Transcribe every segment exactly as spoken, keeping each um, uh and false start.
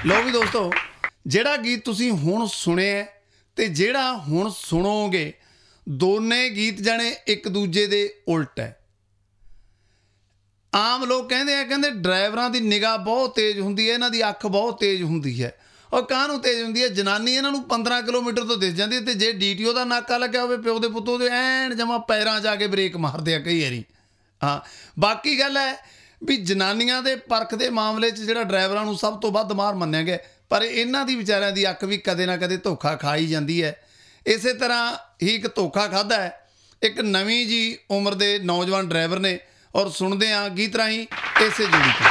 ਲਓ ਵੀ ਦੋਸਤੋ, ਜਿਹੜਾ ਗੀਤ ਤੁਸੀਂ ਹੁਣ ਸੁਣਿਆ ਤੇ ਜਿਹੜਾ ਹੁਣ ਸੁਣੋਗੇ, ਦੋਨੇ ਗੀਤ ਜਾਣੇ ਇੱਕ ਦੂਜੇ ਦੇ ਉਲਟ ਹੈ। ਆਮ ਲੋਕ ਕਹਿੰਦੇ ਆ, ਕਹਿੰਦੇ ਡਰਾਈਵਰਾਂ ਦੀ ਨਿਗਾਹ ਬਹੁਤ ਤੇਜ਼ ਹੁੰਦੀ ਹੈ, ਇਹਨਾਂ ਦੀ ਅੱਖ ਬਹੁਤ ਤੇਜ਼ ਹੁੰਦੀ ਹੈ। ਉਹ ਕਾਹਨੂੰ ਤੇਜ਼ ਹੁੰਦੀ ਹੈ? ਜਨਾਨੀ ਇਹਨਾਂ ਨੂੰ ਪੰਦਰਾਂ ਕਿਲੋਮੀਟਰ ਤੋਂ ਦਿਸ ਜਾਂਦੀ ਹੈ, ਅਤੇ ਜੇ ਡੀ ਟੀ ਓ ਦਾ ਨਾਕਾ ਲੱਗਿਆ ਹੋਵੇ ਪਿਓ ਦੇ ਪੁੱਤੋਂ ਦੇ ਐਨ ਜਮਾਂ ਪੈਰਾਂ 'ਚ ਆ ਕੇ ਬ੍ਰੇਕ ਮਾਰਦੇ ਆ ਕਈ ਵਾਰੀ। ਹਾਂ, ਬਾਕੀ ਗੱਲ ਹੈ ਵੀ ਜਨਾਨੀਆਂ ਦੇ ਪਰਖ ਦੇ ਮਾਮਲੇ 'ਚ ਜਿਹੜਾ ਡਰਾਈਵਰਾਂ ਨੂੰ ਸਭ ਤੋਂ ਵੱਧ ਮਾਰ ਮੰਨਿਆ ਗਿਆ, ਪਰ ਇਹਨਾਂ ਦੀ ਵਿਚਾਰਿਆਂ ਦੀ ਅੱਖ ਵੀ ਕਦੇ ਨਾ ਕਦੇ ਧੋਖਾ ਖਾਈ ਜਾਂਦੀ ਹੈ। ਇਸੇ ਤਰ੍ਹਾਂ ਹੀ ਇੱਕ ਧੋਖਾ ਖਾਧਾ ਹੈ ਇੱਕ ਨਵੀਂ ਜੀ ਉਮਰ ਦੇ ਨੌਜਵਾਨ ਡਰਾਈਵਰ ਨੇ, ਔਰ ਸੁਣਦੇ ਹਾਂ ਗੀਤ ਰਾਹੀਂ ਇਸੇ ਜੁੜੀ ਤੋਂ।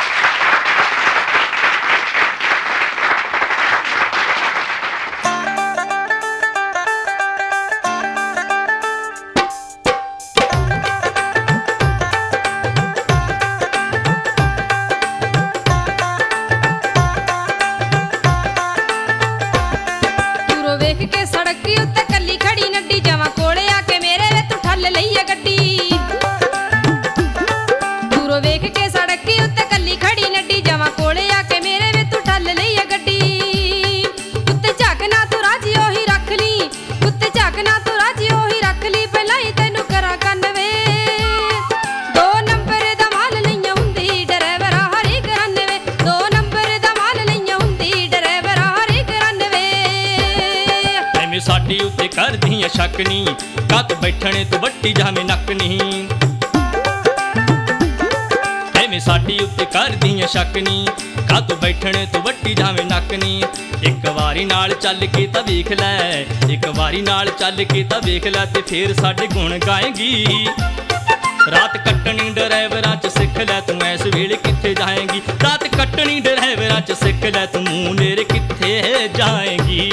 साडी उत्ते कर दियां शक नी, कत बैठने तो वट्टी जावे नक नी। एवें साडी उत्ते कर दियां शक नी, कत बैठने तो वट्टी जावे नक नी। एक वारी नाल चल के तां वेख लै, एक वारी नाल चल के तां वेख लै, ते फिर साडे गुण गाएगी। रात कट्टनी ड्राइवरां च सिख लै, तू इस वेले कित्थे जाएगी। रात कट्टनी ड्राइवरां च सिख लै, तू मूंह नेरे कित्थे जाएगी।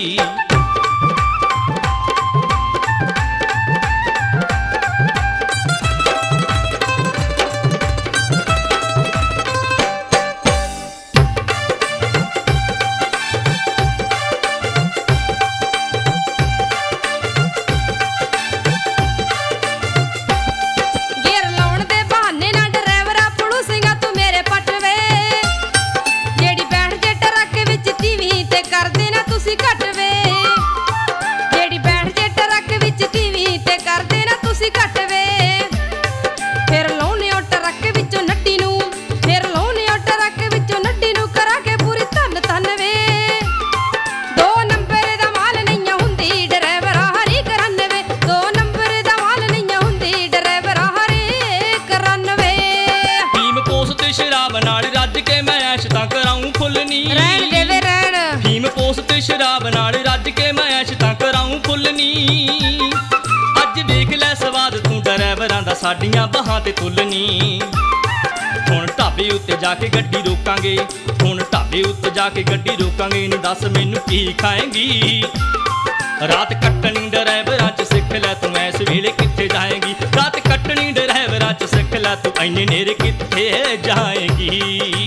शराब नाल रज के मैं ऐश तां कराऊं फुल्लनी। अज वेख लै स्वाद तू ड्राइवरां दा साडियां बाहां ते तुलनी। हुण ढाबे उत्ते जाके गड्डी रोकांगे, हुण ढाबे उत्ते जाके गड्डी रोकांगे, नी दस मैनू की खाएंगी। रात कट्टनी ड्राइवरां च सिख लै, तू इस वेले कित्थे जाएगी। रात कट्टनी ड्राइवरां च सिख लै, तू इन्ने नेरे कित्थे जाएगी।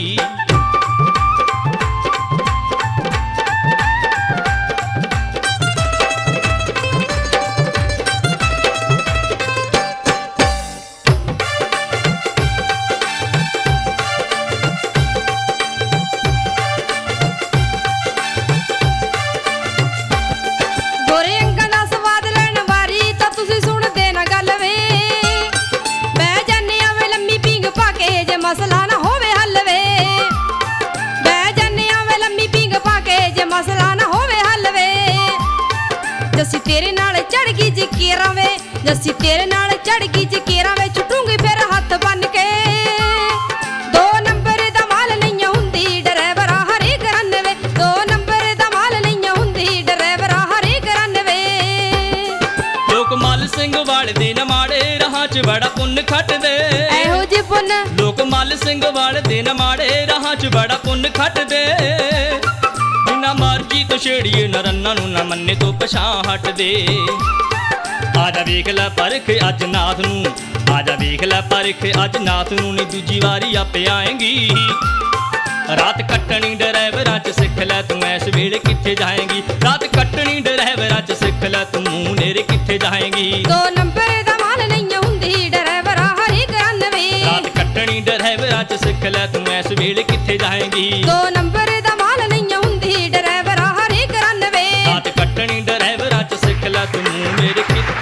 तेरे नाल चढ़ गई जी केरा वे, जस्सी तेरे नाल चढ़ गई जी केरा वे, छुटूंगी फिर हथ बन के। दो नंबर दा माल नहीं हुंदी ड्राइवरा हरे करन वे, दो नंबर दा माल नहीं हुंदी ड्राइवरा हरे करन वे। लोक मल सिंह वाले दे न माड़े राहां च बड़ा पुन्न खटदे, एहो जी पुन्न। लोक मल सिंह वाले दे न माड़े राहां च बड़ा पुन्न खटदे। ना मर्जी तो छेड़िए न रन्ना नू, ना मन्ने तो पछां हट दे। आजा वेख लै परख अज नाथ नू, आजा वेख लै परख अज नाथ नू, नी दूजी वारी आपे आएंगी। रात कट्टनी ड्राइवरां च सिख लै, तू इस वेले कित्थे जाएगी। रात कट्टनी ड्राइवरां च सिख लै, तू मूंह नेरे कित्थे जाएगी। दो नंबर दा माल नहीं हुंदी ड्राइवरा हरी करानवे। रात कट्टनी ड्राइवरां च सिख लै, तू इस वेले कित्थे जाएगी। दो नंबर दा माल नहीं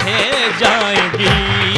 रह जाएगी।